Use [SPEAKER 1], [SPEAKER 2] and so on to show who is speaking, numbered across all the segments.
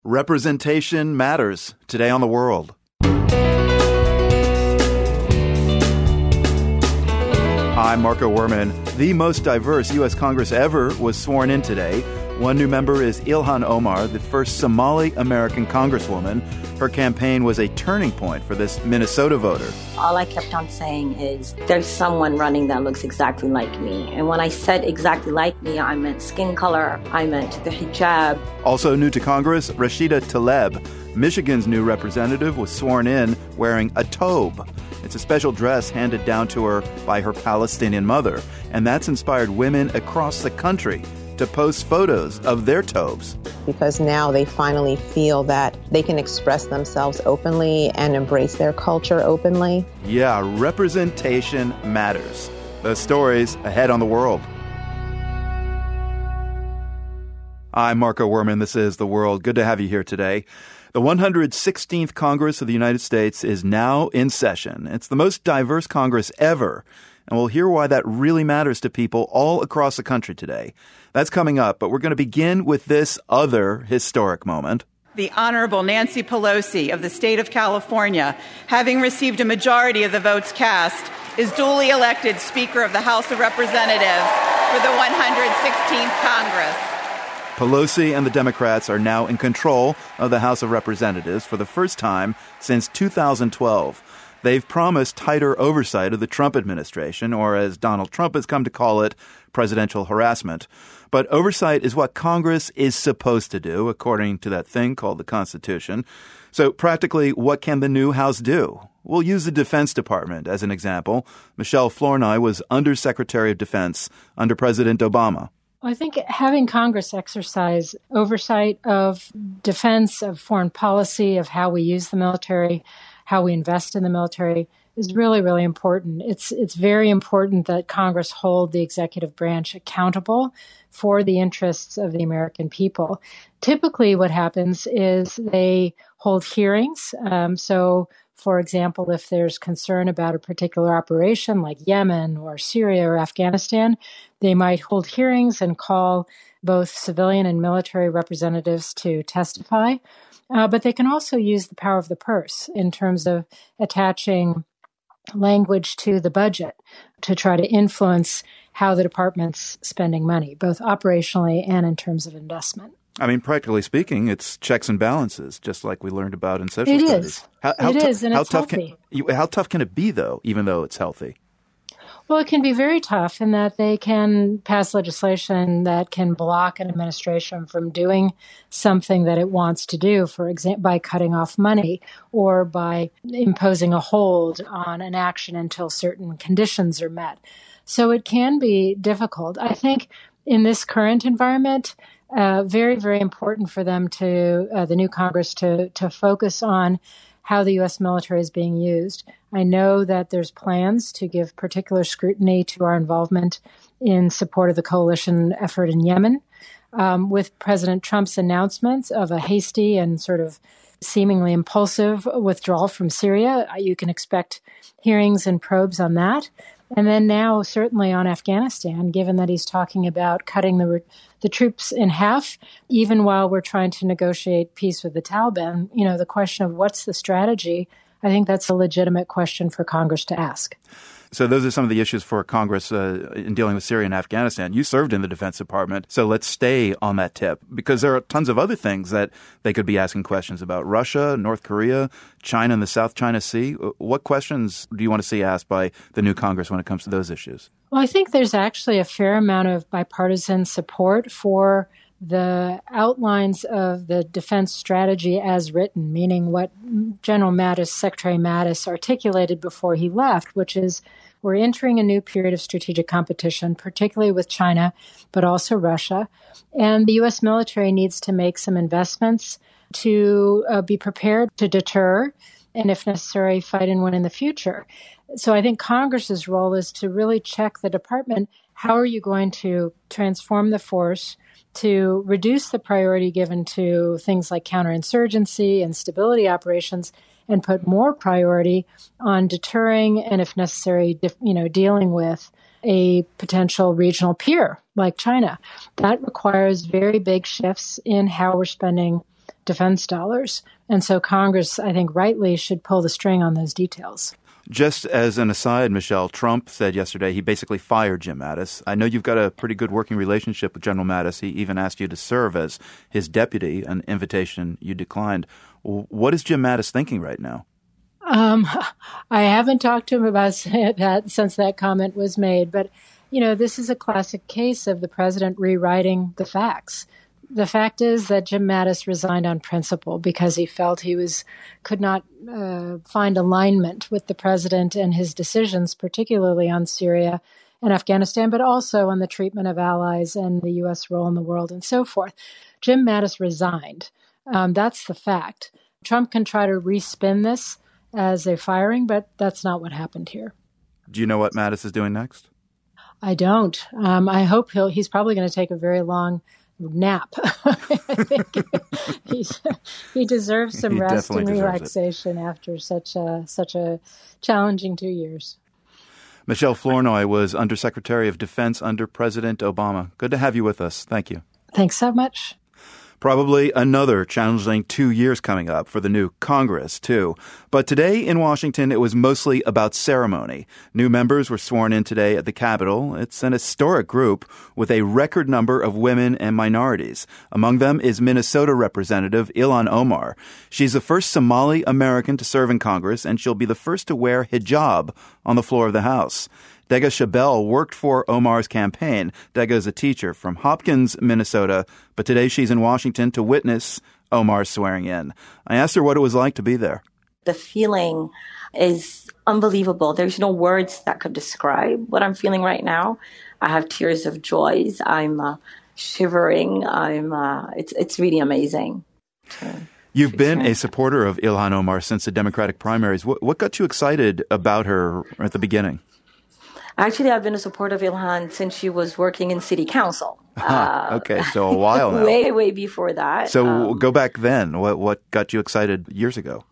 [SPEAKER 1] Representation matters. Today on The World. I'm Marco Werman. The most diverse U.S. Congress ever was sworn in today. One new member is Ilhan Omar, the first Somali-American congresswoman. Her campaign was a turning point for this Minnesota voter.
[SPEAKER 2] All I kept on saying is, there's someone running that looks exactly like me. And when I said exactly like me, I meant skin color, I meant the hijab.
[SPEAKER 1] Also new to Congress, Rashida Tlaib. Michigan's new representative was sworn in wearing a tobe. It's a special dress handed down to her by her Palestinian mother. And that's inspired women across the country to post photos of their tobes.
[SPEAKER 3] Because now they finally feel that they can express themselves openly and embrace their culture openly.
[SPEAKER 1] Yeah, representation matters. Those stories ahead on The World. I'm Marco Werman. This is The World. Good to have you here today. The 116th Congress of the United States is now in session. It's the most diverse Congress ever. And we'll hear why that really matters to people all across the country today. That's coming up, but we're going to begin with this other historic moment.
[SPEAKER 4] The Honorable Nancy Pelosi of the state of California, having received a majority of the votes cast, is duly elected Speaker of the House of Representatives for the 116th Congress.
[SPEAKER 1] Pelosi and the Democrats are now in control of the House of Representatives for the first time since 2012. They've promised tighter oversight of the Trump administration, or as Donald Trump has come to call it, presidential harassment. But oversight is what Congress is supposed to do, according to that thing called the Constitution. So practically, what can the new House do? We'll use the Defense Department as an example. Michelle Flournoy was Undersecretary of Defense under President Obama.
[SPEAKER 5] I think having Congress exercise oversight of defense, of foreign policy, of how we use the military, how we invest in the military is really, really important. It's very important that Congress hold the executive branch accountable for the interests of the American people. Typically, what happens is they hold hearings. So, for example, if there's concern about a particular operation like Yemen or Syria or Afghanistan, they might hold hearings and call both civilian and military representatives to testify. But they can also use the power of the purse in terms of attaching language to the budget to try to influence how the department's spending money, both operationally and in terms of investment.
[SPEAKER 1] I mean, practically speaking, it's checks and balances, just like we learned about in social
[SPEAKER 5] studies.
[SPEAKER 1] It is,
[SPEAKER 5] and it's healthy.
[SPEAKER 1] How tough can it be, though, even though it's healthy?
[SPEAKER 5] Well, it can be very tough in that they can pass legislation that can block an administration from doing something that it wants to do, for example, by cutting off money or by imposing a hold on an action until certain conditions are met. So it can be difficult. I think in this current environment, very, very important for them to, the new Congress, to focus on how the U.S. military is being used. I know that there's plans to give particular scrutiny to our involvement in support of the coalition effort in Yemen. With President Trump's announcements of a hasty and sort of seemingly impulsive withdrawal from Syria, you can expect hearings and probes on that. And then now, certainly on Afghanistan, given that he's talking about cutting the troops in half, even while we're trying to negotiate peace with the Taliban, the question of what's the strategy, I think that's a legitimate question for Congress to ask.
[SPEAKER 1] So those are some of the issues for Congress in dealing with Syria and Afghanistan. You served in the Defense Department, so let's stay on that tip, because there are tons of other things that they could be asking questions about. Russia, North Korea, China and the South China Sea. What questions do you want to see asked by the new Congress when it comes to those issues?
[SPEAKER 5] Well, I think there's actually a fair amount of bipartisan support for the outlines of the defense strategy as written, meaning what General Mattis, Secretary Mattis, articulated before he left, which is we're entering a new period of strategic competition, particularly with China, but also Russia. And the U.S. military needs to make some investments to be prepared to deter and, if necessary, fight and win in the future. So I think Congress's role is to really check the department. How are you going to transform the force to reduce the priority given to things like counterinsurgency and stability operations and put more priority on deterring and, if necessary, dealing with a potential regional peer like China? That requires very big shifts in how we're spending defense dollars. And so Congress, I think rightly, should pull the string on those details.
[SPEAKER 1] Just as an aside, Michelle, Trump said yesterday he basically fired Jim Mattis. I know you've got a pretty good working relationship with General Mattis. He even asked you to serve as his deputy, an invitation you declined. What is Jim Mattis thinking right now?
[SPEAKER 5] I haven't talked to him about that since that comment was made. But, this is a classic case of the president rewriting the facts. The fact is that Jim Mattis resigned on principle because he felt he could not find alignment with the president and his decisions, particularly on Syria and Afghanistan, but also on the treatment of allies and the U.S. role in the world and so forth. Jim Mattis resigned. That's the fact. Trump can try to respin this as a firing, but that's not what happened here.
[SPEAKER 1] Do you know what Mattis is doing next?
[SPEAKER 5] I don't. I hope he's probably going to take a very long nap. I think he deserves some rest and relaxation after such a challenging 2 years.
[SPEAKER 1] Michelle Flournoy was Undersecretary of Defense under President Obama. Good to have you with us. Thank you.
[SPEAKER 5] Thanks so much.
[SPEAKER 1] Probably another challenging 2 years coming up for the new Congress, too. But today in Washington, it was mostly about ceremony. New members were sworn in today at the Capitol. It's an historic group with a record number of women and minorities. Among them is Minnesota Representative Ilhan Omar. She's the first Somali American to serve in Congress, and she'll be the first to wear hijab on the floor of the House. Dega Shabelle worked for Omar's campaign. Dega is a teacher from Hopkins, Minnesota, but today she's in Washington to witness Omar's swearing in. I asked her what it was like to be there.
[SPEAKER 2] The feeling is unbelievable. There's no words that could describe what I'm feeling right now. I have tears of joy. I'm shivering. It's really amazing.
[SPEAKER 1] You've been a supporter of Ilhan Omar since the Democratic primaries. What got you excited about her at the beginning?
[SPEAKER 2] Actually, I've been a supporter of Ilhan since she was working in city council.
[SPEAKER 1] Okay, so a while now.
[SPEAKER 2] way before that.
[SPEAKER 1] So go back then. What got you excited years ago?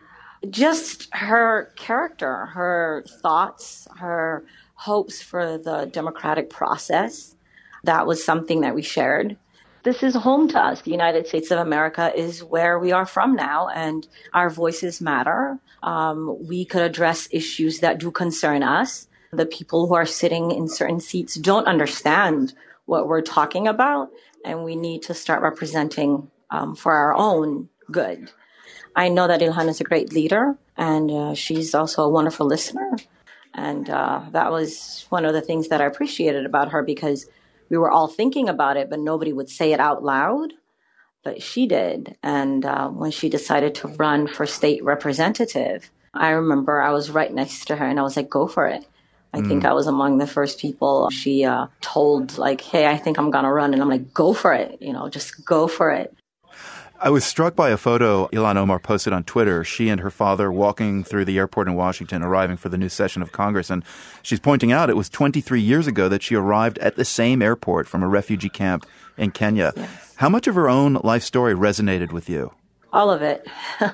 [SPEAKER 2] Just her character, her thoughts, her hopes for the democratic process. That was something that we shared. This is home to us. The United States of America is where we are from now, and our voices matter. We could address issues that do concern us. The people who are sitting in certain seats don't understand what we're talking about, and we need to start representing for our own good. I know that Ilhan is a great leader, and she's also a wonderful listener. And that was one of the things that I appreciated about her, because we were all thinking about it, but nobody would say it out loud. But she did. And when she decided to run for state representative, I remember I was right next to her, and I was like, go for it. I think I was among the first people she told, like, hey, I think I'm going to run. And I'm like, go for it. Just go for it.
[SPEAKER 1] I was struck by a photo Ilhan Omar posted on Twitter. She and her father walking through the airport in Washington, arriving for the new session of Congress. And she's pointing out it was 23 years ago that she arrived at the same airport from a refugee camp in Kenya. Yes. How much of her own life story resonated with you?
[SPEAKER 2] All of it.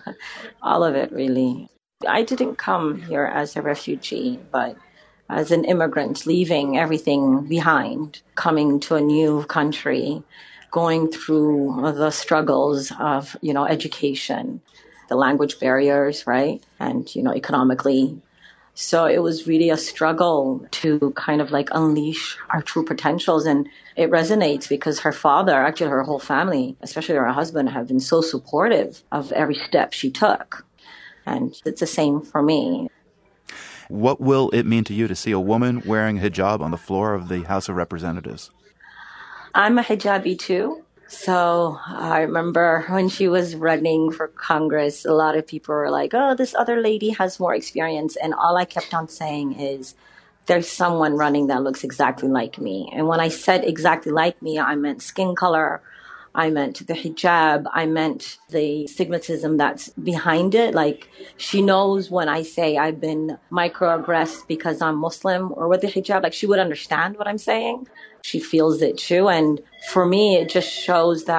[SPEAKER 2] All of it, really. I didn't come here as a refugee, but as an immigrant, leaving everything behind, coming to a new country, going through the struggles of, education, the language barriers, right? And, economically. So it was really a struggle to kind of like unleash our true potentials. And it resonates because her father, actually her whole family, especially her husband, have been so supportive of every step she took. And it's the same for me.
[SPEAKER 1] What will it mean to you to see a woman wearing hijab on the floor of the House of Representatives?
[SPEAKER 2] I'm a hijabi too. So I remember when she was running for Congress, a lot of people were like, oh, this other lady has more experience. And all I kept on saying is, there's someone running that looks exactly like me. And when I said exactly like me, I meant skin color. I meant the hijab. I meant the stigmatism that's behind it. Like, she knows when I say I've been microaggressed because I'm Muslim or with the hijab, like, she would understand what I'm saying. She feels it too. And for me, it just shows that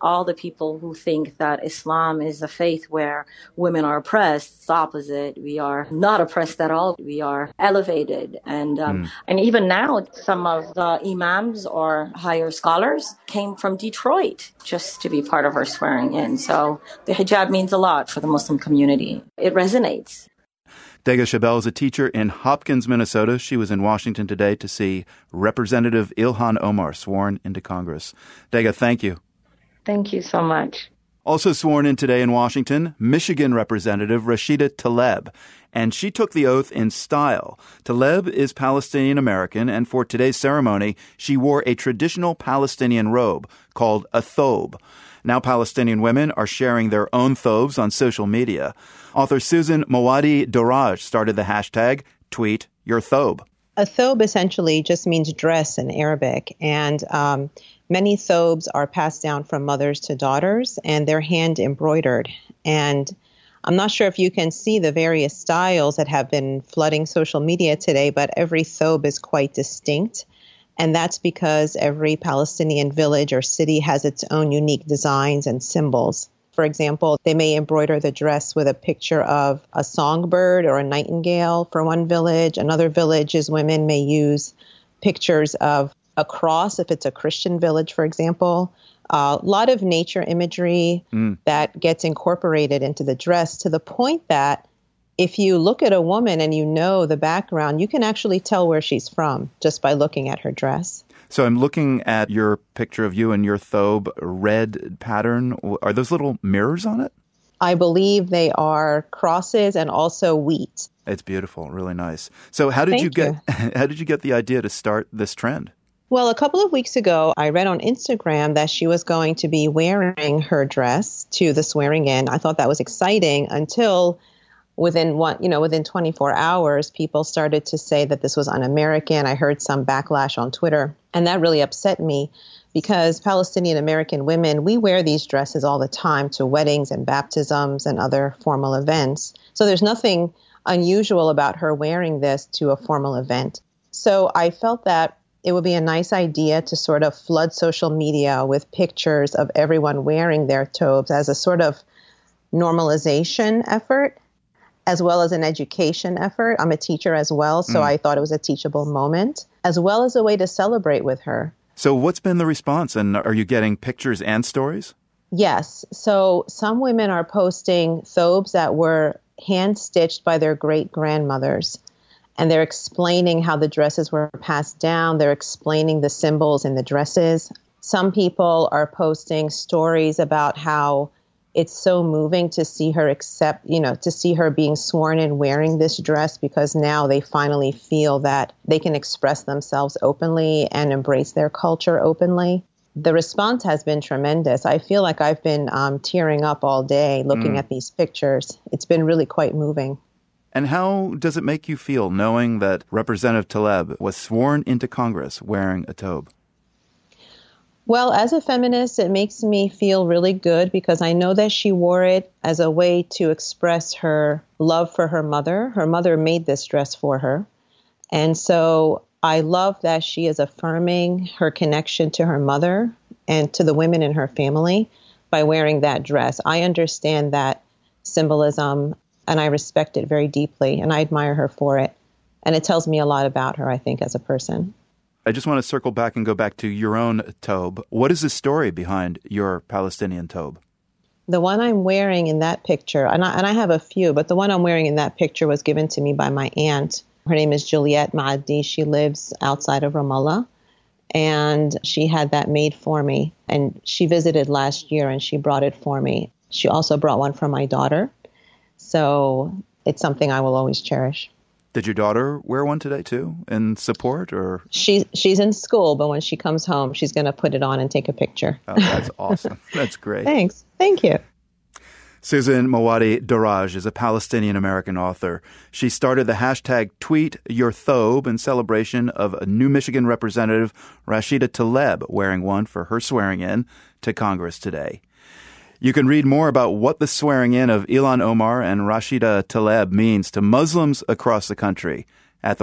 [SPEAKER 2] all the people who think that Islam is a faith where women are oppressed. It's the opposite. We are not oppressed at all. We are elevated. And even now, some of the imams or higher scholars came from Detroit just to be part of our swearing in. So the hijab means a lot for the Muslim community. It resonates.
[SPEAKER 1] Dega Shabel is a teacher in Hopkins, Minnesota. She was in Washington today to see Representative Ilhan Omar sworn into Congress. Dega, thank you.
[SPEAKER 2] Thank you so much.
[SPEAKER 1] Also sworn in today in Washington, Michigan Representative Rashida Tlaib. And she took the oath in style. Tlaib is Palestinian-American, and for today's ceremony, she wore a traditional Palestinian robe called a thobe. Now Palestinian women are sharing their own thobes on social media. Author Susan Moaadi Daraj started the hashtag #TweetYourThobe.
[SPEAKER 3] A thobe essentially just means dress in Arabic, and many thobes are passed down from mothers to daughters, and they're hand embroidered. And I'm not sure if you can see the various styles that have been flooding social media today, but every thobe is quite distinct. And that's because every Palestinian village or city has its own unique designs and symbols. For example, they may embroider the dress with a picture of a songbird or a nightingale for one village. Another village's women may use pictures of a cross if it's a Christian village, for example. A lot of nature imagery that gets incorporated into the dress to the point that if you look at a woman and you know the background, you can actually tell where she's from just by looking at her dress.
[SPEAKER 1] So I'm looking at your picture of you and your thobe red pattern. Are those little mirrors on it?
[SPEAKER 3] I believe they are crosses and also wheat.
[SPEAKER 1] It's beautiful, really nice. So how did you get the idea to start this trend?
[SPEAKER 3] Well, a couple of weeks ago, I read on Instagram that she was going to be wearing her dress to the swearing in. I thought that was exciting until within 24 hours, people started to say that this was un-American. I heard some backlash on Twitter, and that really upset me because Palestinian American women, we wear these dresses all the time to weddings and baptisms and other formal events. So there's nothing unusual about her wearing this to a formal event. So I felt that it would be a nice idea to sort of flood social media with pictures of everyone wearing their thobes as a sort of normalization effort, as well as an education effort. I'm a teacher as well, so I thought it was a teachable moment, as well as a way to celebrate with her.
[SPEAKER 1] So what's been the response, and are you getting pictures and stories?
[SPEAKER 3] Yes. So some women are posting thobes that were hand-stitched by their great-grandmothers, and they're explaining how the dresses were passed down. They're explaining the symbols in the dresses. Some people are posting stories about how it's so moving to see her to see her being sworn in wearing this dress because now they finally feel that they can express themselves openly and embrace their culture openly. The response has been tremendous. I feel like I've been tearing up all day looking at these pictures. It's been really quite moving.
[SPEAKER 1] And how does it make you feel knowing that Representative Tlaib was sworn into Congress wearing a thobe?
[SPEAKER 3] Well, as a feminist, it makes me feel really good because I know that she wore it as a way to express her love for her mother. Her mother made this dress for her. And so I love that she is affirming her connection to her mother and to the women in her family by wearing that dress. I understand that symbolism and I respect it very deeply and I admire her for it. And it tells me a lot about her, I think, as a person.
[SPEAKER 1] I just want to circle back and go back to your own thobe. What is the story behind your Palestinian thobe?
[SPEAKER 3] The one I'm wearing in that picture, and I have a few, but the one I'm wearing in that picture was given to me by my aunt. Her name is Juliet Maadi. She lives outside of Ramallah, and she had that made for me. And she visited last year, and she brought it for me. She also brought one for my daughter, so it's something I will always cherish.
[SPEAKER 1] Did your daughter wear one today, too, in support? Or
[SPEAKER 3] She's in school, but when she comes home, she's going to put it on and take a picture.
[SPEAKER 1] Oh, that's awesome. That's great.
[SPEAKER 3] Thanks. Thank you.
[SPEAKER 1] Susan Moaadi Daraj is a Palestinian-American author. She started the hashtag #TweetYourThobe in celebration of a new Michigan Representative, Rashida Tlaib, wearing one for her swearing in to Congress today. You can read more about what the swearing in of Ilhan Omar and Rashida Tlaib means to Muslims across the country at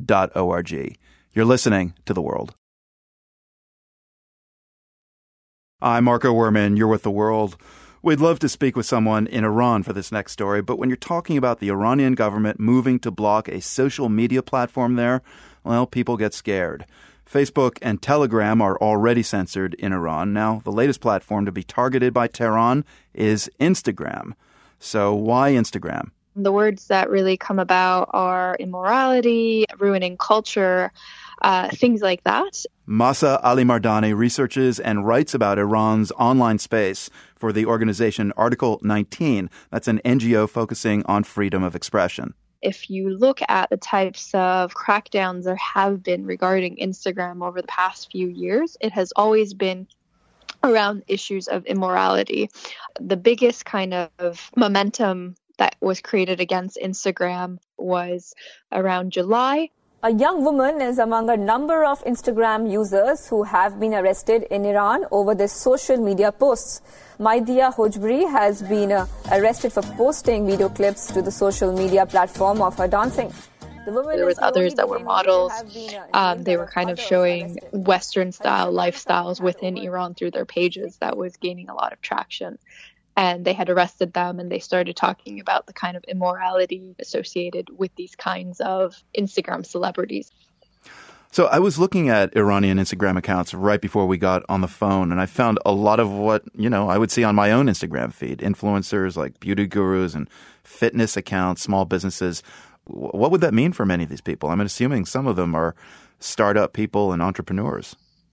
[SPEAKER 1] theworld.org. You're listening to The World. I'm Marco Werman. You're with The World. We'd love to speak with someone in Iran for this next story, but when you're talking about the Iranian government moving to block a social media platform there, well, people get scared. Facebook and Telegram are already censored in Iran. Now, the latest platform to be targeted by Tehran is Instagram. So why Instagram?
[SPEAKER 6] The words that really come about are immorality, ruining culture, things like that.
[SPEAKER 1] Mahsa Alimardani researches and writes about Iran's online space for the organization Article 19. That's an NGO focusing on freedom of expression.
[SPEAKER 6] If you look at the types of crackdowns there have been regarding Instagram over the past few years, it has always been around issues of immorality. The biggest kind of momentum that was created against Instagram was around July.
[SPEAKER 7] A young woman is among a number of Instagram users who have been arrested in Iran over their social media posts. Maidia Hojbri has been arrested for posting video clips to the social media platform of her dancing.
[SPEAKER 6] There was others that were models. They were kind of showing Western-style lifestyles within Iran through their pages that was gaining a lot of traction. And they had arrested them, and they started talking about the kind of immorality associated with these kinds of Instagram celebrities.
[SPEAKER 1] So I was looking at Iranian Instagram accounts right before we got on the phone, and I found a lot of what, I would see on my own Instagram feed. Influencers like beauty gurus and fitness accounts, small businesses. What would that mean for many of these people? I'm assuming some of them are startup people and entrepreneurs.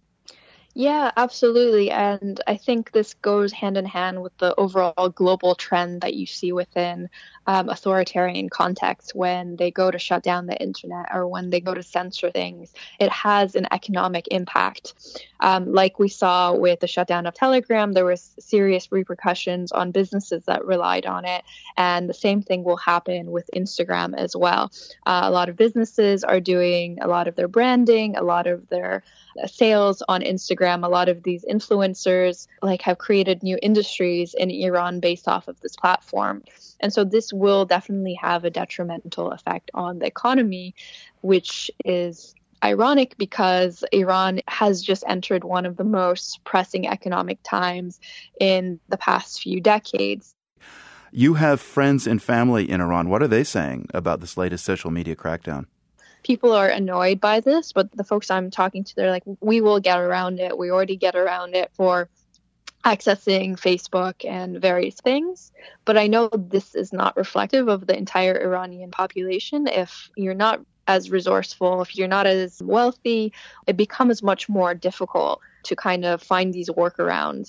[SPEAKER 6] Yeah, absolutely. And I think this goes hand in hand with the overall global trend that you see within authoritarian contexts when they go to shut down the internet or when they go to censor things. It has an economic impact. Like we saw with the shutdown of Telegram, there was serious repercussions on businesses that relied on it. And the same thing will happen with Instagram as well. A lot of businesses are doing a lot of their branding, a lot of their sales on Instagram. A lot of these influencers have created new industries in Iran based off of this platform. And so this will definitely have a detrimental effect on the economy, which is ironic because Iran has just entered one of the most pressing economic times in the past few decades.
[SPEAKER 1] You have friends and family in Iran. What are they saying about this latest social media crackdown?
[SPEAKER 6] People are annoyed by this, but the folks I'm talking to, they're like, we will get around it. We already get around it for accessing Facebook and various things. But I know this is not reflective of the entire Iranian population. If you're not as resourceful, if you're not as wealthy, it becomes much more difficult to kind of find these workarounds.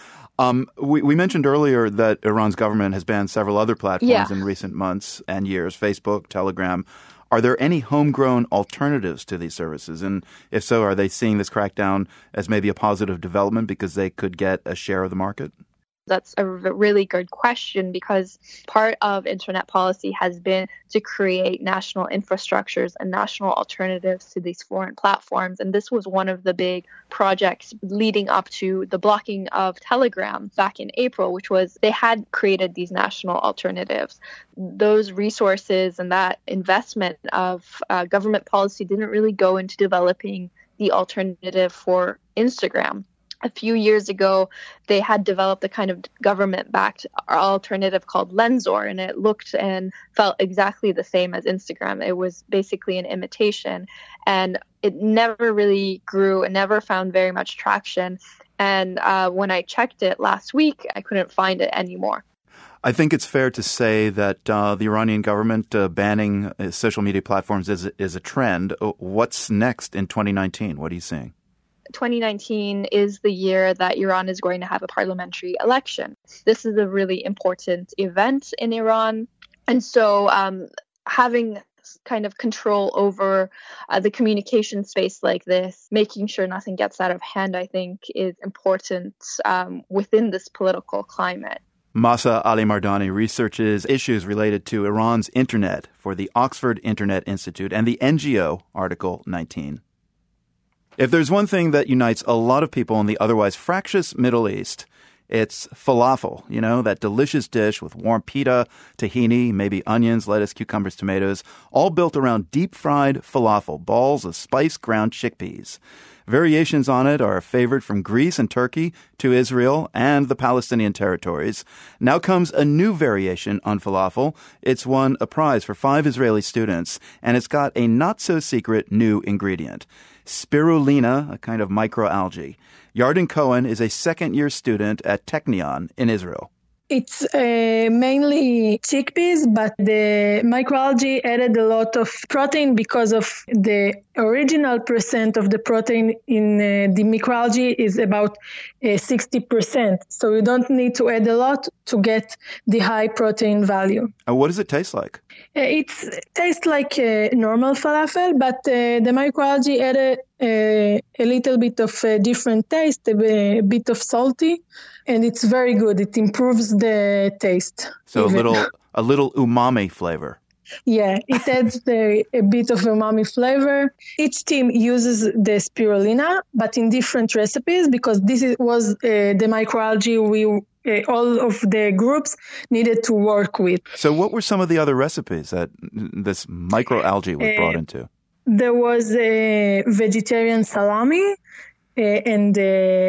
[SPEAKER 1] We mentioned earlier that Iran's government has banned several other platforms in recent months and years, Facebook, Telegram. Are there any homegrown alternatives to these services? And if so, are they seeing this crackdown as maybe a positive development because they could get a share of the market?
[SPEAKER 6] That's a really good question because part of internet policy has been to create national infrastructures and national alternatives to these foreign platforms. And this was one of the big projects leading up to the blocking of Telegram back in April, which was they had created these national alternatives. Those resources and that investment of government policy didn't really go into developing the alternative for Instagram. A few years ago, they had developed a kind of government-backed alternative called Lensor, and it looked and felt exactly the same as Instagram. It was basically an imitation, and it never really grew and never found very much traction. And when I checked it last week, I couldn't find it anymore.
[SPEAKER 1] I think it's fair to say that the Iranian government banning social media platforms is a trend. What's next in 2019? What are you seeing?
[SPEAKER 6] 2019 is the year that Iran is going to have a parliamentary election. This is a really important event in Iran. And so having kind of control over the communication space like this, making sure nothing gets out of hand, I think is important within this political climate.
[SPEAKER 1] Mahsa Alimardani researches issues related to Iran's internet for the Oxford Internet Institute and the NGO Article 19. If there's one thing that unites a lot of people in the otherwise fractious Middle East, it's falafel, that delicious dish with warm pita, tahini, maybe onions, lettuce, cucumbers, tomatoes, all built around deep-fried falafel, balls of spiced ground chickpeas. Variations on it are favored from Greece and Turkey to Israel and the Palestinian territories. Now comes a new variation on falafel. It's won a prize for 5 Israeli students, and it's got a not-so-secret new ingredient. Spirulina, a kind of microalgae. Yarden Cohen is a second-year student at Technion in Israel.
[SPEAKER 8] It's mainly chickpeas, but the microalgae added a lot of protein because of the original percent of the protein in the microalgae is about 60%. So you don't need to add a lot to get the high protein value.
[SPEAKER 1] What does it taste like?
[SPEAKER 8] It tastes like normal falafel, but the microalgae added a little bit of a different taste, a bit of salty, and it's very good. It improves the taste.
[SPEAKER 1] So a little umami flavor.
[SPEAKER 8] Yeah, it adds a bit of umami flavor. Each team uses the spirulina, but in different recipes, because was the microalgae all of the groups needed to work with.
[SPEAKER 1] So what were some of the other recipes that this microalgae was brought into?
[SPEAKER 8] There was a vegetarian salami and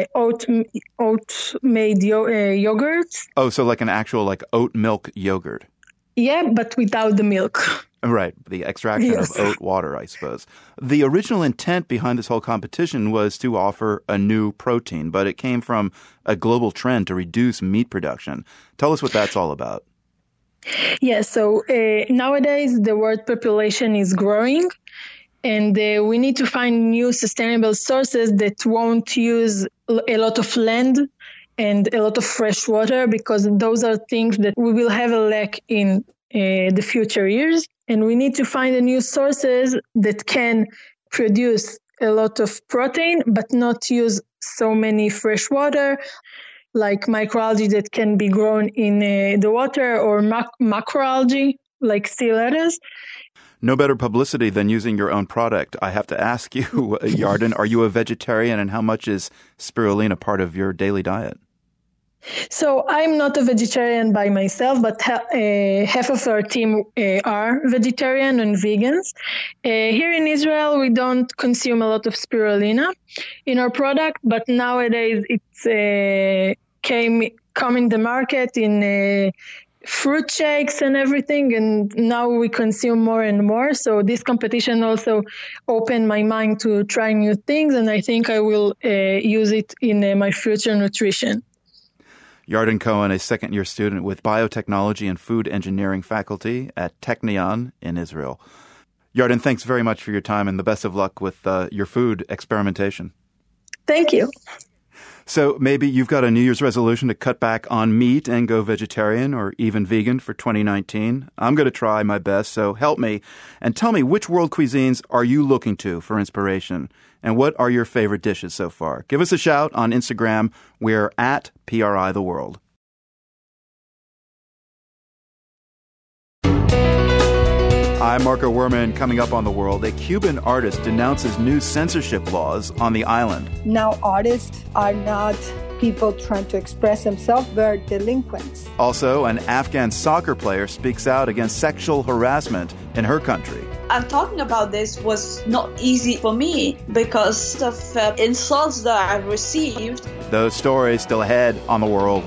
[SPEAKER 8] oat-made yogurt.
[SPEAKER 1] Oh, so like an actual oat milk yogurt.
[SPEAKER 8] Yeah, but without the milk.
[SPEAKER 1] Right, the extraction of oat water, I suppose. The original intent behind this whole competition was to offer a new protein, but it came from a global trend to reduce meat production. Tell us what that's all about.
[SPEAKER 8] Yeah, so nowadays the world population is growing, and we need to find new sustainable sources that won't use a lot of land and a lot of fresh water, because those are things that we will have a lack in the future years. And we need to find new sources that can produce a lot of protein, but not use so many fresh water, like microalgae that can be grown in the water, or macroalgae, like sea lettuce.
[SPEAKER 1] No better publicity than using your own product. I have to ask you, Yarden, are you a vegetarian, and how much is spirulina part of your daily diet?
[SPEAKER 8] So I'm not a vegetarian by myself, but half of our team are vegetarian and vegans. Here in Israel, we don't consume a lot of spirulina in our product, but nowadays it's come in the market in fruit shakes and everything, and now we consume more and more. So this competition also opened my mind to try new things, and I think I will use it in my future nutrition.
[SPEAKER 1] Yarden Cohen, a second-year student with biotechnology and food engineering faculty at Technion in Israel. Yarden, thanks very much for your time, and the best of luck with your food experimentation.
[SPEAKER 8] Thank you.
[SPEAKER 1] So maybe you've got a New Year's resolution to cut back on meat and go vegetarian or even vegan for 2019. I'm going to try my best, so help me and tell me, which world cuisines are you looking to for inspiration? And what are your favorite dishes so far? Give us a shout on Instagram. We're at PRI The World. I'm Marco Werman. Coming up on The World, a Cuban artist denounces new censorship laws on the island.
[SPEAKER 9] Now artists are not people trying to express themselves, they're delinquents.
[SPEAKER 1] Also, an Afghan soccer player speaks out against sexual harassment in her country.
[SPEAKER 10] And talking about this was not easy for me because of insults that I've received.
[SPEAKER 1] Those stories still ahead on The World.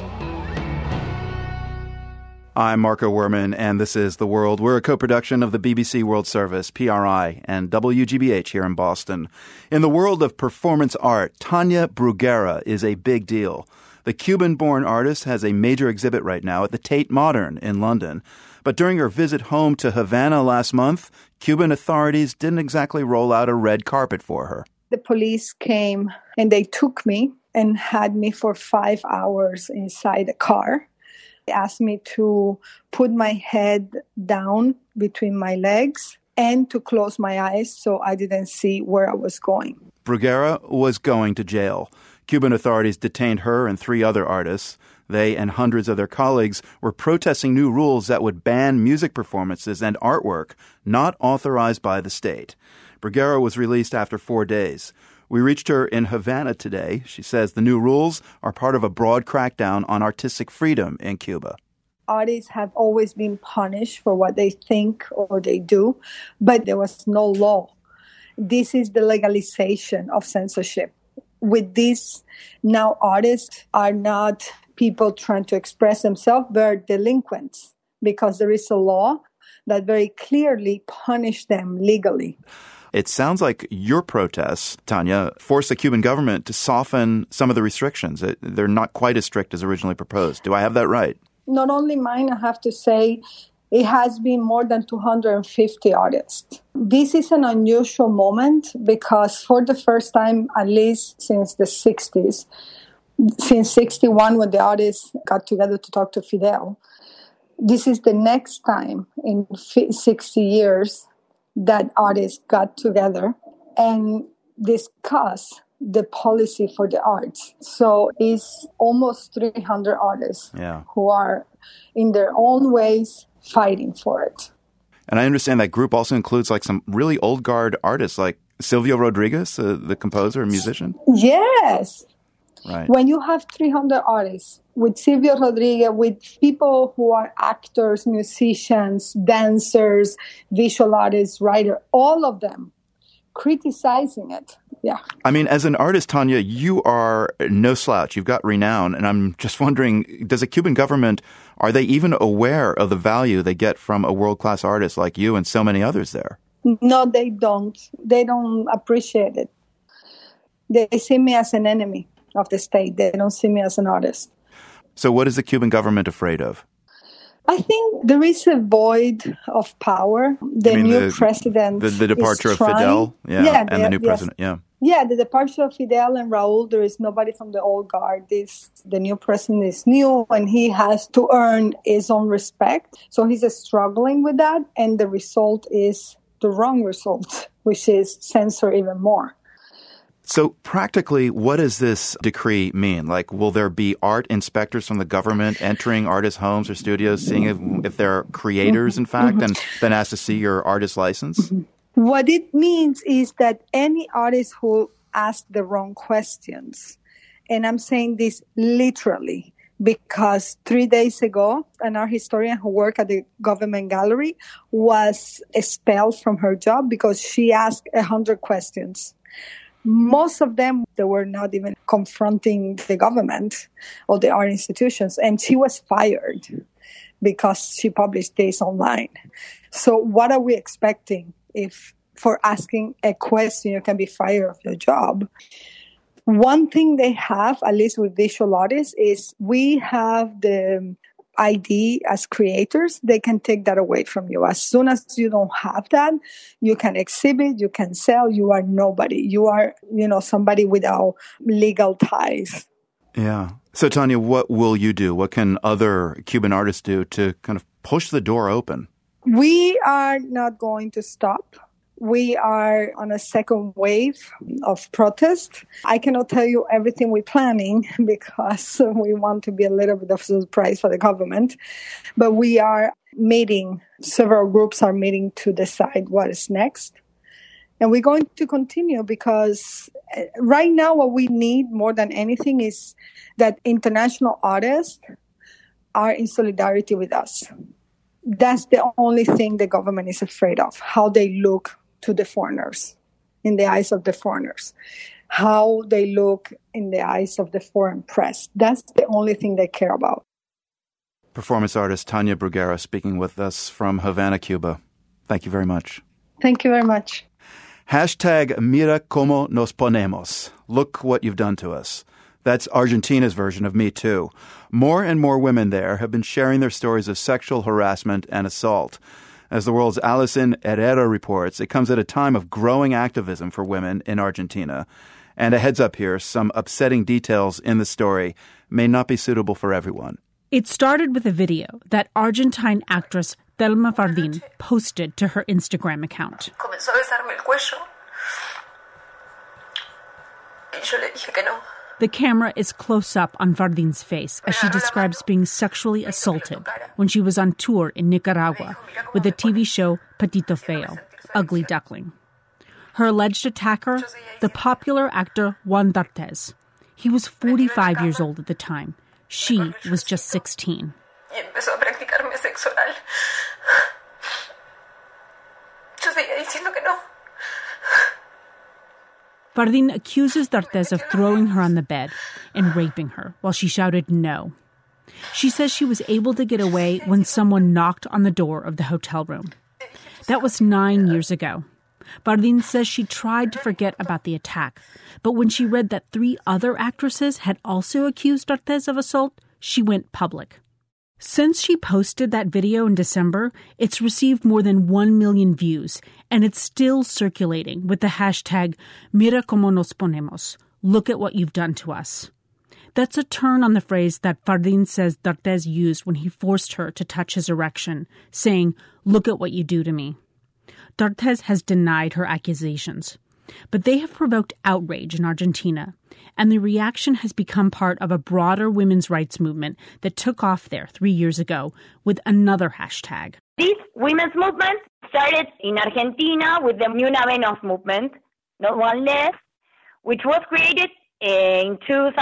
[SPEAKER 1] I'm Marco Werman, and this is The World. We're a co-production of the BBC World Service, PRI, and WGBH here in Boston. In the world of performance art, Tania Bruguera is a big deal. The Cuban-born artist has a major exhibit right now at the Tate Modern in London. But during her visit home to Havana last month, Cuban authorities didn't exactly roll out a red carpet for her.
[SPEAKER 9] The police came and they took me and had me for 5 hours inside a car. They asked me to put my head down between my legs and to close my eyes so I didn't see where I was going.
[SPEAKER 1] Bruguera was going to jail. Cuban authorities detained her and 3 other artists. They and hundreds of their colleagues were protesting new rules that would ban music performances and artwork not authorized by the state. Bruguera was released after 4 days. We reached her in Havana today. She says the new rules are part of a broad crackdown on artistic freedom in Cuba.
[SPEAKER 9] Artists have always been punished for what they think or they do, but there was no law. this is the legalization of censorship. With this, now artists are not people trying to express themselves, they're delinquents, because there is a law that very clearly punishes them legally.
[SPEAKER 1] It sounds like your protests, Tanya, forced the Cuban government to soften some of the restrictions. They're not quite as strict as originally proposed. Do I have that right?
[SPEAKER 9] Not only mine, I have to say, it has been more than 250 artists. This is an unusual moment because for the first time, at least since the 60s, since 61 when the artists got together to talk to Fidel, this is the next time in 60 years that artists got together and discuss the policy for the arts. So it's almost 300 artists who are in their own ways fighting for it.
[SPEAKER 1] And I understand that group also includes like some really old guard artists like Silvio Rodriguez, the composer and musician.
[SPEAKER 9] Yes.
[SPEAKER 1] Right.
[SPEAKER 9] When you have 300 artists with Silvio Rodriguez, with people who are actors, musicians, dancers, visual artists, writers, all of them criticizing it. Yeah.
[SPEAKER 1] I mean, as an artist, Tanya, you are no slouch. You've got renown. And I'm just wondering, does the Cuban government, are they even aware of the value they get from a world-class artist like you and so many others there?
[SPEAKER 9] No, they don't. They don't appreciate it. They see me as an enemy of the state. They don't see me as an artist.
[SPEAKER 1] So what is the Cuban government afraid of?
[SPEAKER 9] I think there is a void of power. The new president
[SPEAKER 1] the departure
[SPEAKER 9] is
[SPEAKER 1] of Fidel?
[SPEAKER 9] Yeah,
[SPEAKER 1] and the new president,
[SPEAKER 9] Yeah, the departure of Fidel and Raul, there is nobody from the old guard. The new president is new and he has to earn his own respect. So he's struggling with that. And the result is the wrong result, which is censor even more.
[SPEAKER 1] So practically, what does this decree mean? Like, will there be art inspectors from the government entering artists' homes or studios, seeing if they're creators, in fact, and then asked to see your artist license?
[SPEAKER 9] What it means is that any artist who asks the wrong questions, and I'm saying this literally, because 3 days ago, an art historian who worked at the government gallery was expelled from her job because she asked 100 questions. Most of them, they were not even confronting the government or the art institutions. And she was fired because she published this online. So what are we expecting if for asking a question you can be fired of your job? One thing they have, at least with visual artists, is we have the ID as creators. They can take that away from you. As soon as you don't have that, you can exhibit, you can sell, you are nobody. You are, somebody without legal ties.
[SPEAKER 1] Yeah. So, Tanya, what will you do? What can other Cuban artists do to kind of push the door open?
[SPEAKER 9] We are not going to stop. We are on a second wave of protest. I cannot tell you everything we're planning because we want to be a little bit of a surprise for the government. But we are meeting, several groups are meeting to decide what is next. And we're going to continue because right now what we need more than anything is that international artists are in solidarity with us. That's the only thing the government is afraid of, how they look to the foreigners, in the eyes of the foreigners, how they look in the eyes of the foreign press. That's the only thing they care about.
[SPEAKER 1] Performance artist Tanya Bruguera speaking with us from Havana, Cuba. Thank you very much.
[SPEAKER 9] Thank you very much.
[SPEAKER 1] Hashtag Mira Como Nos Ponemos. Look what you've done to us. That's Argentina's version of Me Too. More and more women there have been sharing their stories of sexual harassment and assault. As the world's Alison Herrera reports, it comes at a time of growing activism for women in Argentina. And a heads up here, some upsetting details in the story may not be suitable for everyone.
[SPEAKER 11] It started with a video that Argentine actress Thelma Fardín posted to her Instagram account.
[SPEAKER 12] Comenzó a besarme el cuello. Y yo le dije que no.
[SPEAKER 11] The camera is close up on Fardín's face as she describes being sexually assaulted when she was on tour in Nicaragua with the TV show Patito Feo, Ugly Duckling. Her alleged attacker, the popular actor Juan D'Artes. He was 45 years old at the time. She was just 16.
[SPEAKER 12] Y empezó a practicarme sexo oral. Yo seguía diciendo que no.
[SPEAKER 11] Fardín accuses D'Artés of throwing her on the bed and raping her while she shouted no. She says she was able to get away when someone knocked on the door of the hotel room. That was 9 years ago. Fardín says she tried to forget about the attack, but when she read that 3 other actresses had also accused D'Artés of assault, she went public. Since she posted that video in December, it's received more than 1 million views, and it's still circulating with the hashtag Mira cómo nos ponemos, look at what you've done to us. That's a turn on the phrase that Fardín says D'Artés used when he forced her to touch his erection, saying, look at what you do to me. D'Artés has denied her accusations, but they have provoked outrage in Argentina, and the reaction has become part of a broader women's rights movement that took off there 3 years ago with another hashtag.
[SPEAKER 13] This women's movement started in Argentina with the Ni Una Menos movement, not one less, which was created in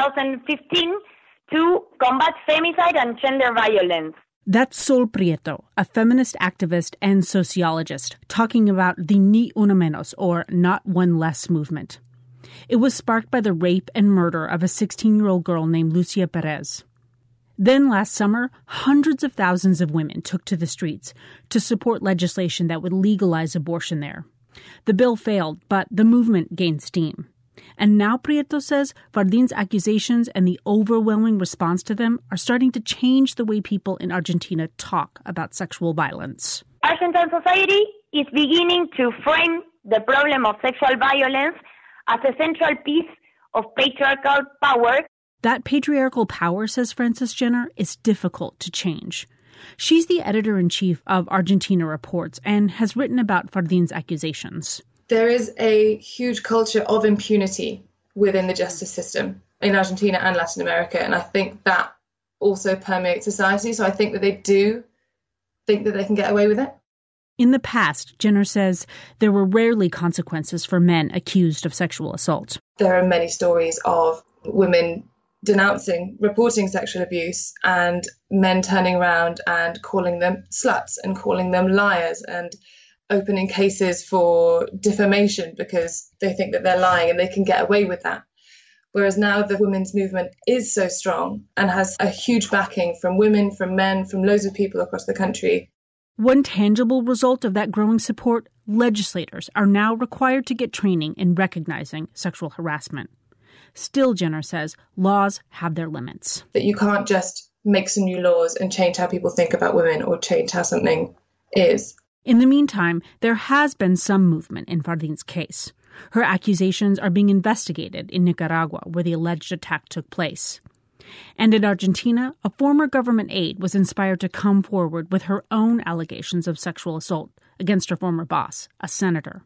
[SPEAKER 13] 2015 to combat femicide and gender violence.
[SPEAKER 11] That's Sol Prieto, a feminist activist and sociologist, talking about the Ni Una Menos, or Not One Less movement. It was sparked by the rape and murder of a 16-year-old girl named Lucia Perez. Then last summer, hundreds of thousands of women took to the streets to support legislation that would legalize abortion there. The bill failed, but the movement gained steam. And now Prieto says Fardín's accusations and the overwhelming response to them are starting to change the way people in Argentina talk about sexual violence.
[SPEAKER 13] Argentine society is beginning to frame the problem of sexual violence as a central piece of patriarchal power.
[SPEAKER 11] That patriarchal power, says Frances Jenner, is difficult to change. She's the editor-in-chief of Argentina Reports and has written about Fardín's accusations.
[SPEAKER 14] There is a huge culture of impunity within the justice system in Argentina and Latin America, and I think that also permeates society. So I think that they do think that they can get away with it.
[SPEAKER 11] In the past, Jenner says, there were rarely consequences for men accused of sexual assault.
[SPEAKER 14] There are many stories of women denouncing, reporting sexual abuse, and men turning around and calling them sluts and calling them liars and opening cases for defamation because they think that they're lying and they can get away with that. Whereas now the women's movement is so strong and has a huge backing from women, from men, from loads of people across the country.
[SPEAKER 11] One tangible result of that growing support, legislators are now required to get training in recognizing sexual harassment. Still, Jenner says, laws have their limits.
[SPEAKER 14] That you can't just make some new laws and change how people think about women or change how something is.
[SPEAKER 11] In the meantime, there has been some movement in Fardín's case. Her accusations are being investigated in Nicaragua, where the alleged attack took place. And in Argentina, a former government aide was inspired to come forward with her own allegations of sexual assault against her former boss, a senator.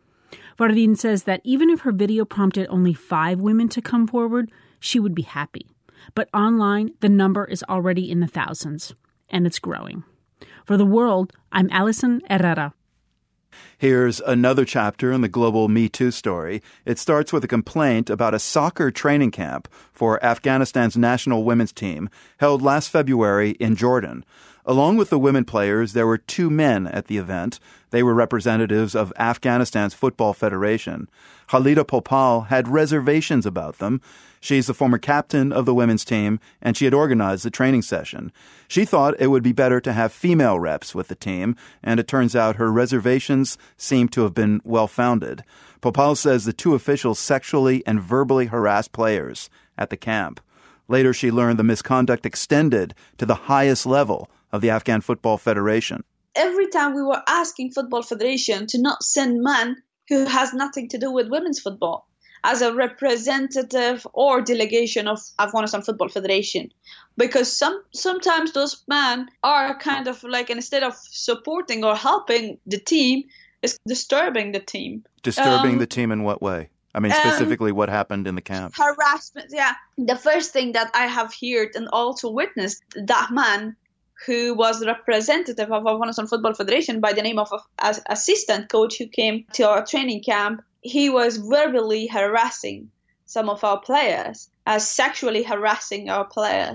[SPEAKER 11] Fardín says that even if her video prompted only 5 women to come forward, she would be happy. But online, the number is already in the thousands, and it's growing. For The World, I'm Alison Herrera.
[SPEAKER 1] Here's another chapter in the global Me Too story. It starts with a complaint about a soccer training camp for Afghanistan's national women's team held last February in Jordan. Along with the women players, there were 2 men at the event. They were representatives of Afghanistan's Football Federation. Khalida Popal had reservations about them. She's the former captain of the women's team, and she had organized the training session. She thought it would be better to have female reps with the team, and it turns out her reservations seem to have been well-founded. Popal says the 2 officials sexually and verbally harassed players at the camp. Later, she learned the misconduct extended to the highest level of the Afghan Football Federation.
[SPEAKER 10] Every time we were asking Football Federation to not send men who has nothing to do with women's football as a representative or delegation of Afghanistan Football Federation. Because sometimes those men are kind of like, instead of supporting or helping the team, is disturbing the team.
[SPEAKER 1] Disturbing the team in what way? I mean, specifically what happened in the camp? Harassment,
[SPEAKER 10] yeah. The first thing that I have heard and also witnessed, that man who was the representative of Afghanistan Football Federation by the name of an assistant coach who came to our training camp, he was verbally harassing some of our players, sexually harassing our players.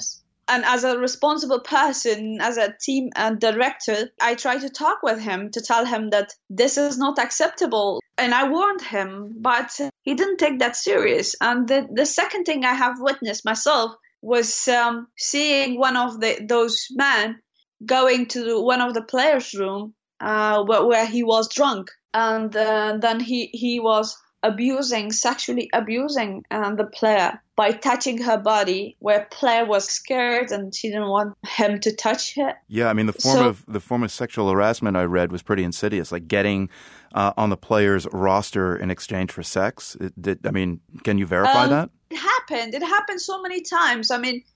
[SPEAKER 10] And as a responsible person, as a team director, I try to talk with him to tell him that this is not acceptable. And I warned him, but he didn't take that serious. And the second thing I have witnessed myself was seeing one of those men going to one of the players' room where he was drunk. And then he was sexually abusing the player by touching her body, where player was scared and she didn't want him to touch her.
[SPEAKER 1] Yeah, I mean, the form of sexual harassment I read was pretty insidious, like getting on the player's roster in exchange for sex. Can you verify that?
[SPEAKER 10] It happened. It happened so many times. I mean,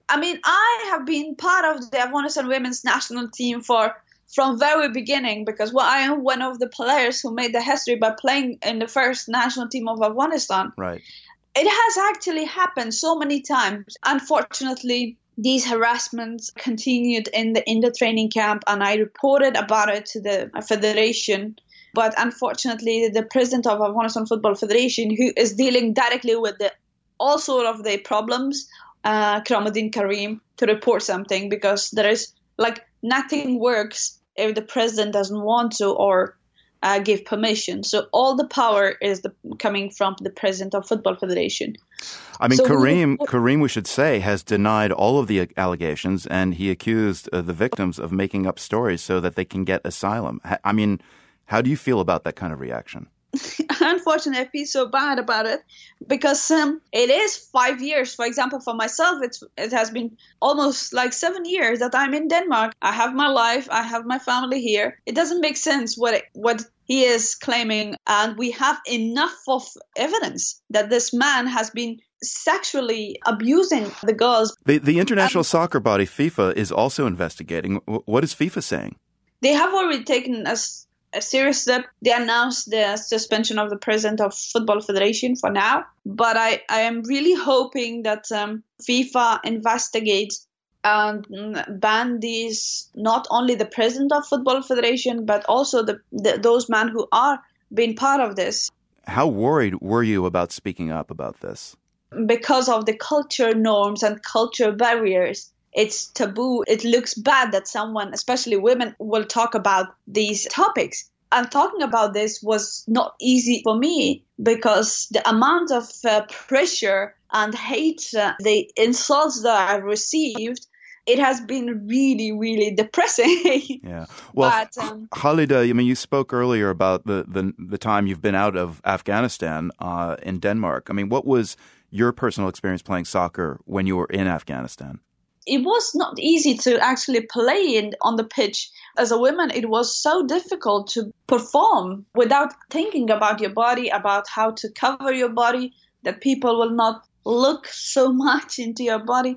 [SPEAKER 10] I have been part of the Afghanistan women's national team from very beginning, because I am one of the players who made the history by playing in the first national team of Afghanistan.
[SPEAKER 1] Right.
[SPEAKER 10] It has actually happened so many times. Unfortunately, these harassments continued in the training camp, and I reported about it to the federation. But unfortunately, the president of Afghanistan Football Federation, who is dealing directly with all sort of the problems, Karamuddin Karim, to report something, because there is nothing works if the president doesn't want to or give permission. So all the power is coming from the president of Football Federation.
[SPEAKER 1] I mean, so Karim, we should say, has denied all of the allegations, and he accused the victims of making up stories so that they can get asylum. I mean, how do you feel about that kind of reaction?
[SPEAKER 10] Unfortunately, I feel so bad about it, because it is 5 years. For example, for myself, it has been almost 7 years that I'm in Denmark. I have my life. I have my family here. It doesn't make sense what he is claiming. And we have enough of evidence that this man has been sexually abusing the girls.
[SPEAKER 1] The international soccer body, FIFA, is also investigating. What is FIFA saying?
[SPEAKER 10] They have already taken a serious step. They announced the suspension of the president of Football Federation for now. But I am really hoping that FIFA investigates and ban these, not only the president of Football Federation, but also those men who are being part of this.
[SPEAKER 1] How worried were you about speaking up about this?
[SPEAKER 10] Because of the culture norms and culture barriers. It's taboo. It looks bad that someone, especially women, will talk about these topics. And talking about this was not easy for me, because the amount of pressure and hate, the insults that I've received, it has been really, really depressing.
[SPEAKER 1] Yeah. Well, Khalida, I mean, you spoke earlier about the time you've been out of Afghanistan in Denmark. I mean, what was your personal experience playing soccer when you were in Afghanistan?
[SPEAKER 10] It was not easy to actually play on the pitch. As a woman, it was so difficult to perform without thinking about your body, about how to cover your body, that people will not look so much into your body.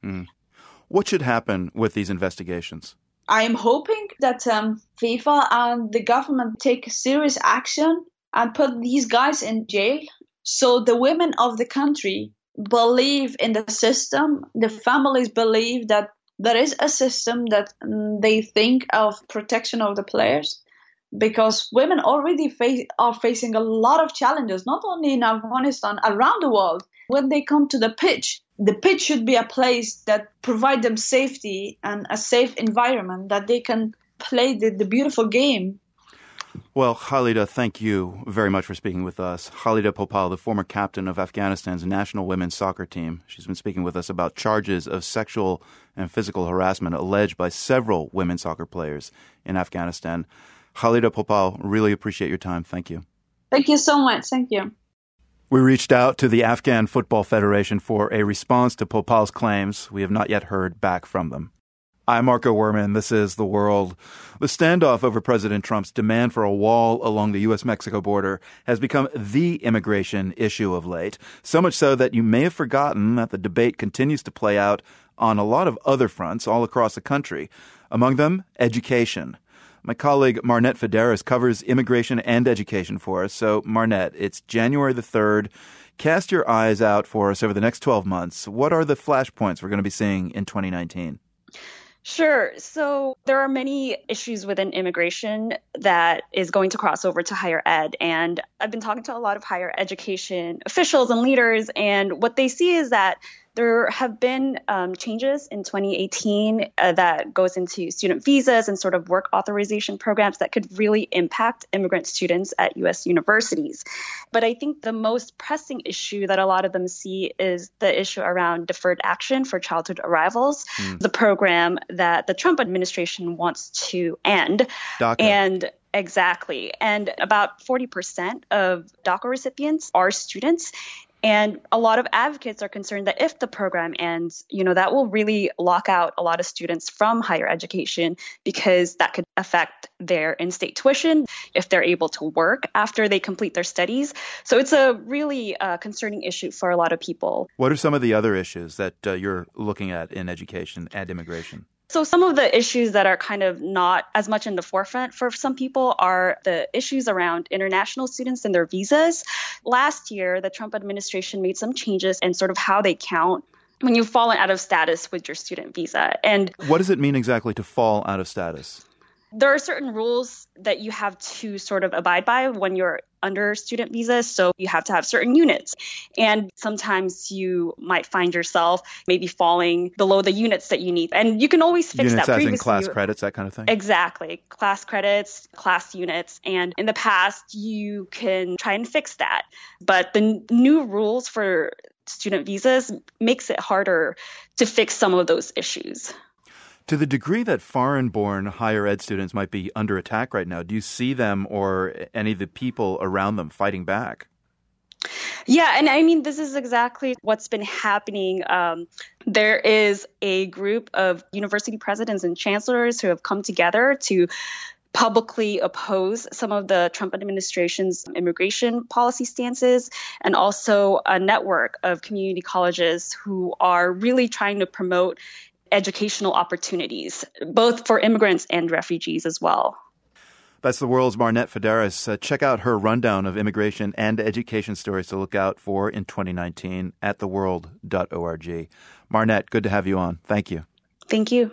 [SPEAKER 1] What should happen with these investigations?
[SPEAKER 10] I am hoping that FIFA and the government take serious action and put these guys in jail, so the women of the country believe in the system. The families believe that there is a system, that they think of protection of the players, because women already are facing a lot of challenges, not only in Afghanistan, around the world. When they come to the pitch should be a place that provides them safety and a safe environment that they can play the beautiful game.
[SPEAKER 1] Well, Khalida, thank you very much for speaking with us. Khalida Popal, the former captain of Afghanistan's national women's soccer team. She's been speaking with us about charges of sexual and physical harassment alleged by several women soccer players in Afghanistan. Khalida Popal, really appreciate your time. Thank you.
[SPEAKER 10] Thank you so much. Thank you.
[SPEAKER 1] We reached out to the Afghan Football Federation for a response to Popal's claims. We have not yet heard back from them. I'm Marco Werman. This is The World. The standoff over President Trump's demand for a wall along the U.S.-Mexico border has become the immigration issue of late, so much so that you may have forgotten that the debate continues to play out on a lot of other fronts all across the country, among them education. My colleague Marnette Federis covers immigration and education for us. So, Marnette, it's January the 3rd. Cast your eyes out for us over the next 12 months. What are the flashpoints we're going to be seeing in 2019?
[SPEAKER 15] Sure. So there are many issues within immigration that is going to cross over to higher ed. And I've been talking to a lot of higher education officials and leaders, and what they see is that There have been changes in 2018 that goes into student visas and sort of work authorization programs that could really impact immigrant students at U.S. universities. But I think the most pressing issue that a lot of them see is the issue around deferred action for childhood arrivals, the program that the Trump administration wants to end. DACA. And exactly. And about 40% of DACA recipients are students. And a lot of advocates are concerned that if the program ends, that will really lock out a lot of students from higher education because that could affect their in-state tuition if they're able to work after they complete their studies. So it's a really concerning issue for a lot of people.
[SPEAKER 1] What are some of the other issues that you're looking at in education and immigration?
[SPEAKER 15] So some of the issues that are kind of not as much in the forefront for some people are the issues around international students and their visas. Last year, the Trump administration made some changes in sort of how they count when you've fallen out of status with your student visa. And
[SPEAKER 1] what does it mean exactly to fall out of status?
[SPEAKER 15] There are certain rules that you have to sort of abide by when you're under student visa. So you have to have certain units. And sometimes you might find yourself maybe falling below the units that you need. And you can always fix
[SPEAKER 1] units
[SPEAKER 15] that.
[SPEAKER 1] Units as in class credits, that kind of thing?
[SPEAKER 15] Exactly. Class credits, class units. And in the past, you can try and fix that. But the new rules for student visas makes it harder to fix some of those issues.
[SPEAKER 1] To the degree that foreign-born higher ed students might be under attack right now, do you see them or any of the people around them fighting back?
[SPEAKER 15] Yeah, and I mean, this is exactly what's been happening. There is a group of university presidents and chancellors who have come together to publicly oppose some of the Trump administration's immigration policy stances, and also a network of community colleges who are really trying to promote educational opportunities, both for immigrants and refugees as well.
[SPEAKER 1] That's the World's Marnette Federis. Check out her rundown of immigration and education stories to look out for in 2019 at theworld.org. Marnette, good to have you on. Thank you.
[SPEAKER 15] Thank you.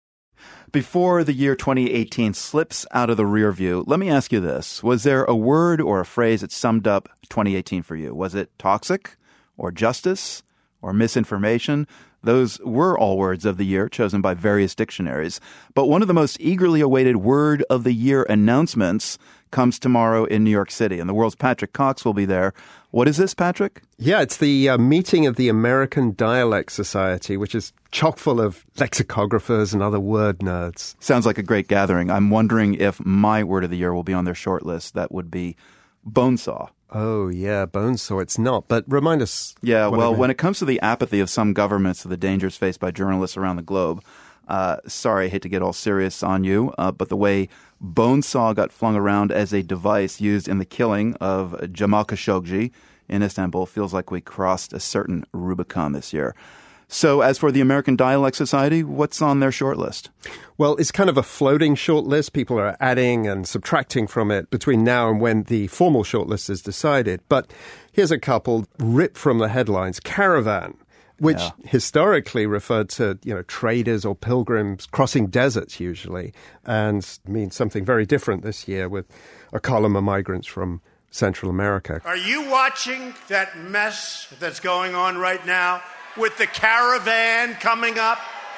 [SPEAKER 1] Before the year 2018 slips out of the rear view, let me ask you this. Was there a word or a phrase that summed up 2018 for you? Was it toxic or justice or misinformation? Those were all words of the year chosen by various dictionaries. But one of the most eagerly awaited word of the year announcements comes tomorrow in New York City, and the world's Patrick Cox will be there. What is this, Patrick?
[SPEAKER 16] Yeah, it's the meeting of the American Dialect Society, which is chock full of lexicographers and other word nerds.
[SPEAKER 1] Sounds like a great gathering. I'm wondering if my word of the year will be on their short list. That would be bonesaw.
[SPEAKER 16] Oh, yeah, bonesaw. It's not, but remind us.
[SPEAKER 1] Yeah, well, when it comes to the apathy of some governments to the dangers faced by journalists around the globe, sorry, I hate to get all serious on you, but the way bonesaw got flung around as a device used in the killing of Jamal Khashoggi in Istanbul feels like we crossed a certain Rubicon this year. So as for the American Dialect Society, what's on their short list?
[SPEAKER 16] Well, it's kind of a floating short list. People are adding and subtracting from it between now and when the formal short list is decided. But here's a couple ripped from the headlines. Caravan, which historically referred to, traders or pilgrims crossing deserts usually, and means something very different this year with a column of migrants from Central America.
[SPEAKER 17] Are you watching that mess that's going on right now? With the caravan coming up.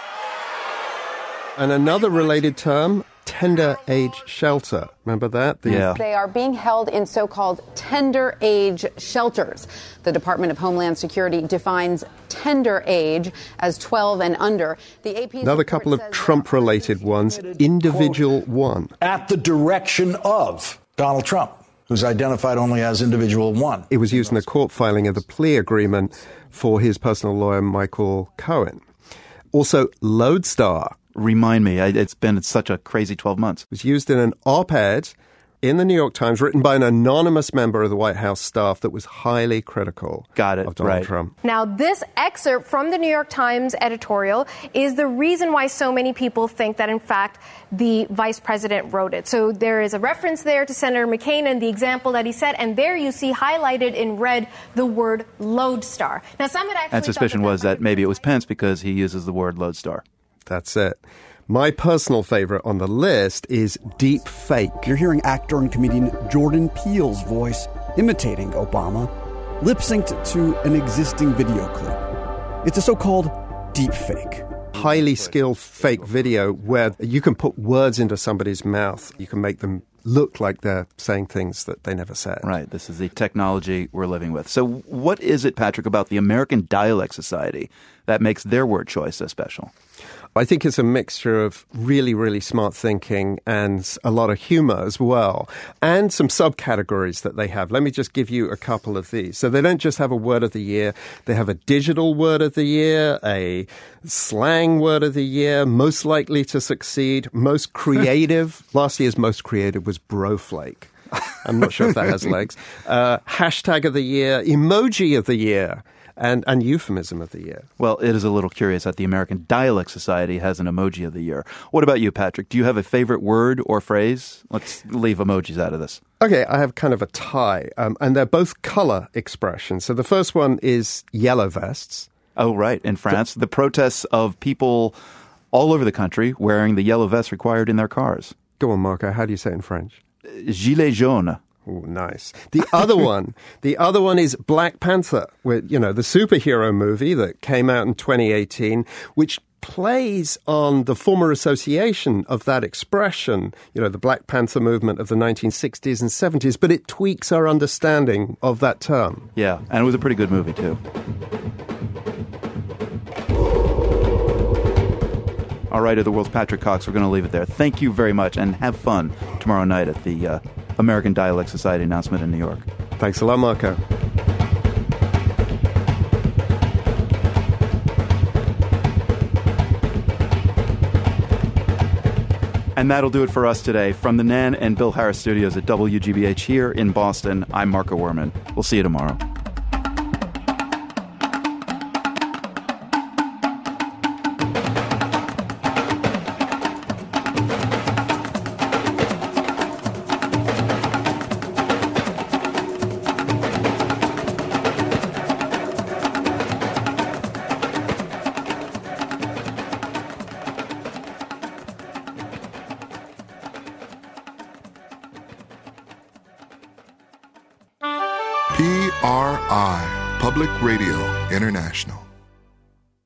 [SPEAKER 16] And another related term, tender age shelter. Remember that?
[SPEAKER 18] They are being held in so-called tender age shelters. The Department of Homeland Security defines tender age as 12 and under. The AP's
[SPEAKER 16] another couple of Trump-related ones. Individual one.
[SPEAKER 19] At the direction of Donald Trump, who's identified only as individual one.
[SPEAKER 16] It was used in the court filing of the plea agreement for his personal lawyer, Michael Cohen. Also, Lodestar.
[SPEAKER 1] Remind me, it's been such a crazy 12 months.
[SPEAKER 16] It was used in an op-ed in the New York Times written by an anonymous member of the White House staff that was highly critical of Donald Trump.
[SPEAKER 20] Now, this excerpt from the New York Times editorial is the reason why so many people think that, in fact, the vice president wrote it. So there is a reference there to Senator McCain and the example that he said, and there you see highlighted in red the word lodestar. Now, some had actually
[SPEAKER 1] and suspicion was that maybe it was Pence because he uses the word lodestar.
[SPEAKER 16] That's it. My personal favorite on the list is deep fake.
[SPEAKER 21] You're hearing actor and comedian Jordan Peele's voice imitating Obama, lip-synced to an existing video clip. It's a so-called deep fake.
[SPEAKER 16] Highly skilled fake video where you can put words into somebody's mouth. You can make them look like they're saying things that they never said.
[SPEAKER 1] Right. This is the technology we're living with. So what is it, Patrick, about the American Dialect Society that makes their word choice so special?
[SPEAKER 16] I think it's a mixture of really, really smart thinking and a lot of humor as well, and some subcategories that they have. Let me just give you a couple of these. So they don't just have a word of the year. They have a digital word of the year, a slang word of the year, most likely to succeed, most creative. Last year's most creative was broflake. I'm not sure if that has legs. Hashtag of the year, emoji of the year. And euphemism of the year.
[SPEAKER 1] Well, it is a little curious that the American Dialect Society has an emoji of the year. What about you, Patrick? Do you have a favorite word or phrase? Let's leave emojis out of this.
[SPEAKER 16] Okay, I have kind of a tie, and they're both color expressions. So the first one is yellow vests.
[SPEAKER 1] Oh, right. In France, the protests of people all over the country wearing the yellow vests required in their cars.
[SPEAKER 16] Go on, Marco. How do you say it in French?
[SPEAKER 1] Gilet jaune.
[SPEAKER 16] Oh, nice. The other one is Black Panther, the superhero movie that came out in 2018, which plays on the former association of that expression, the Black Panther movement of the 1960s and 70s, but it tweaks our understanding of that term.
[SPEAKER 1] Yeah, and it was a pretty good movie, too. All right, of the world's Patrick Cox, we're going to leave it there. Thank you very much, and have fun tomorrow night at the American Dialect Society announcement in New York.
[SPEAKER 16] Thanks a lot, Marco.
[SPEAKER 1] And that'll do it for us today. From the Nan and Bill Harris studios at WGBH here in Boston, I'm Marco Werman. We'll see you tomorrow.
[SPEAKER 4] PRI, Public Radio International.